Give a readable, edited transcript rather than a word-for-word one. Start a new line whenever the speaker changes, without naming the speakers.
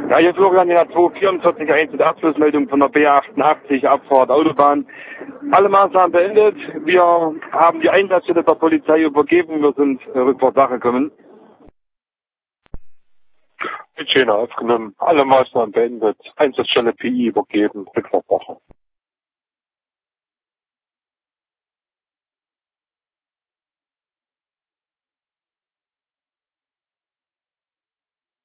Ja, hier Florian, in der 244 1 Abschlussmeldung von der B88 Abfahrt Autobahn. Alle Maßnahmen beendet. Wir haben die Einsatzstelle der Polizei übergeben. Wir sind Rückwärtssache gekommen.
Mit Schöner aufgenommen. Alle Maßnahmen beendet. Einsatzstelle PI übergeben. Rückwärtssache.